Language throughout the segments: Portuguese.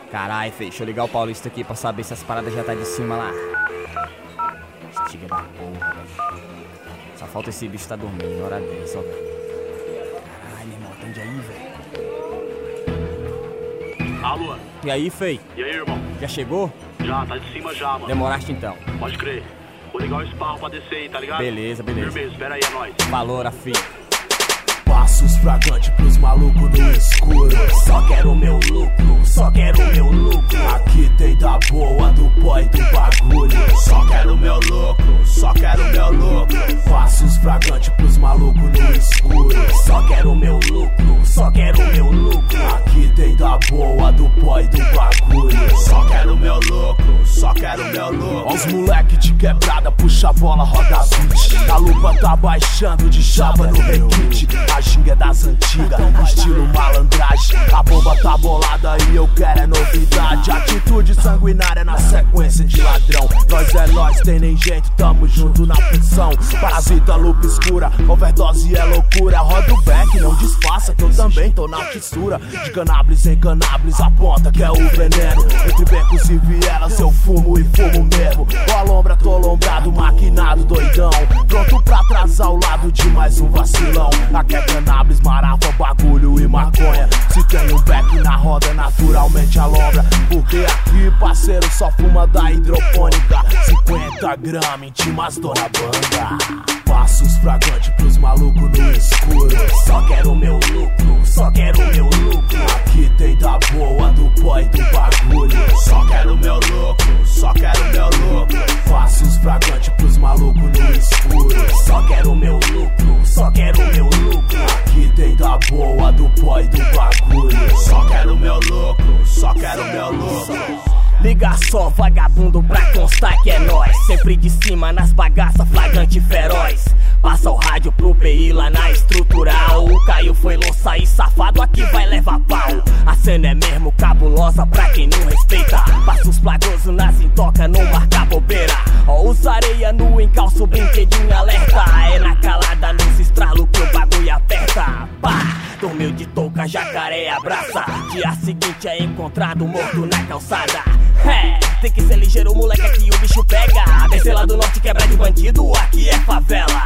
Carai, feio, deixa eu ligar o Paulista aqui pra saber se as paradas já tá de cima lá. Estiga da porra, velho. Só falta esse bicho tá dormindo, hora dessa, ó, velho. Caralho, irmão, atende aí, velho. Alô? E aí, feio? E aí, irmão? Já chegou? Já, tá de cima já, mano. Demoraste então. Pode crer. Vou ligar o esparro pra descer aí, tá ligado? Beleza, beleza. Firmeza, espera aí, é nóis. Falou, filho. Passos fragantes pros malucos no escuro. Só quero meu lucro, só quero meu lucro. Aqui tem da boa, do boy do bagulho. Só quero meu lucro, só quero meu lucro. Passos fragantes pros malucos no escuro. Só quero meu lucro, só quero meu lucro. Aqui tem da boa, do boy do bagulho. Só quero meu lucro, só quero meu lucro. Os moleque de quebrada, puxa a bola, roda 20. A lupa tá baixando de chapa no requinte. A ginga é das antigas, estilo malandragem. A bomba tá bolada e eu quero é novidade. Atitude sanguinária na sequência de ladrão. Nós é nós, tem nem jeito, tamo junto na função. Parasita, lupa escura, overdose é loucura. Roda o back, não disfarça que eu também tô na fissura. De cannabis em cannabis, aponta que é o veneno. Entre becos e vielas eu fumo e fumo mesmo. Ô alombra, tô alombrado, maquinado, doidão. Pronto pra atrasar o lado de mais um vacilão. Aqui é cannabis, marafa, bagulho e maconha. Se tem um beck na roda, naturalmente alombra. Porque aqui, parceiro, só fuma da hidropônica. 50 gramas, intimas, dona banda. Passos fragantes pros malucos no escuro. Só quero meu lucro, só quero meu lucro. Aqui tem da boa, do boy do bagulho. Só quero meu lucro, só quero meu lucro. Passos fragantes pros malucos no escuro. Só quero meu lucro, só quero meu lucro. Aqui tem da boa, do boy do bagulho. Só quero meu lucro, só quero meu lucro. Liga só, vagabundo, pra constar que é nóis. Sempre de cima nas bagaças, flagrante feroz. Passa o rádio pro PI lá na estrutural. O Caio foi louça e safado, aqui vai levar pau. A cena é mesmo cabulosa pra quem não respeita. Passos plagosos nas intoca, não marca bobeira. Ó, os areia no encalço, brinquedinho alerta. É na calada, nos estralo que o bagulho aperta. Pá, dormiu de touca, jacaré abraça. Dia seguinte é encontrado morto na calçada. É, tem que ser ligeiro, moleque, aqui o bicho pega. Descer lá do norte, quebra de bandido, aqui é favela.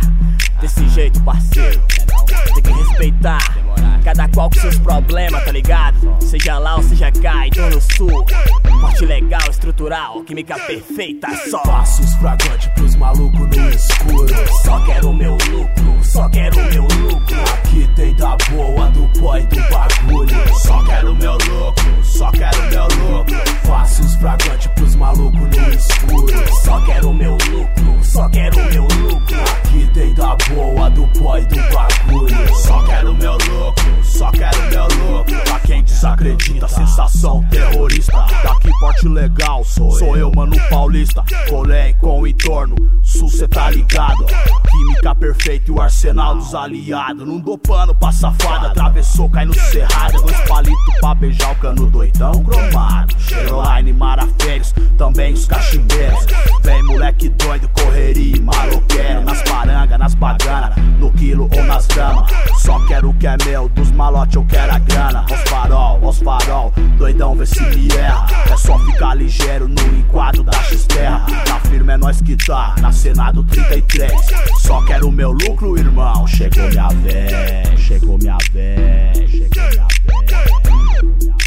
Desse jeito, parceiro, tem que respeitar. Cada qual com seus problemas, tá ligado? Seja lá ou seja cá, então no sul. Porte legal, estrutural, química perfeita, só. Passos fragantes pros malucos no escuro. Só quero meu lucro, só quero meu lucro. Aqui tem da boa, do boy do bagulho. Só quero meu lucro, só quero meu lucro. Passos fragantes pros malucos no escuro. Só quero meu lucro, só quero meu lucro. Aqui tem da boa, do boy do bagulho. Só quero meu lucro, só quero meu lucro. Pra quem desacredita, sensação terrorista. Daqui porte legal, sou eu, mano, paulista. Colei com o entorno, sul cê tá ligado. Química perfeita e o arsenal dos aliados. Não dou pano pra safada, atravessou, cai no cerrado. Dois palitos pra beijar o cano doidão cromado. Cheroline, maraférios, também os cachimbeiros. Vem moleque doido, correria e maloqueiro. Nas parangas, nas baganas, no quilo ou nas damas. Só quero o que é meu, dos malote eu quero a grana. Aos farol, doidão vê se me erra. É só ficar ligeiro no enquadro da X-Terra. Na firma é nós que tá, na cena do 33. Só quero o meu lucro, irmão. Chegou minha véia, chegou minha véia, chegou minha véia.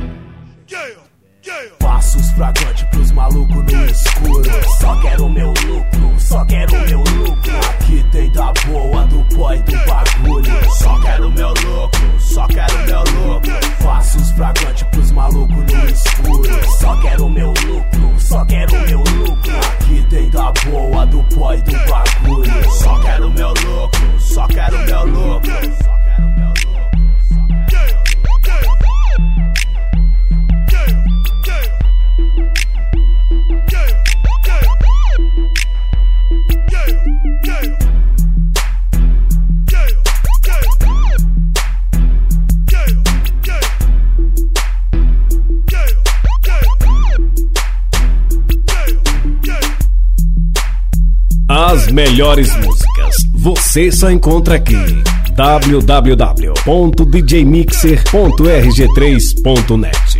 Passos fragantes pros malucos no escuro. Só quero meu lucro, só quero meu lucro. Aqui tem da boa, do boy do bagulho. Só quero meu lucro, só quero meu lucro. Passos fragantes pros malucos no escuro. Só quero meu lucro, só quero meu lucro. Aqui tem da boa, do boy do bagulho. Só quero meu lucro, só quero meu lucro. As melhores músicas você só encontra aqui. www.djmixer.rg3.net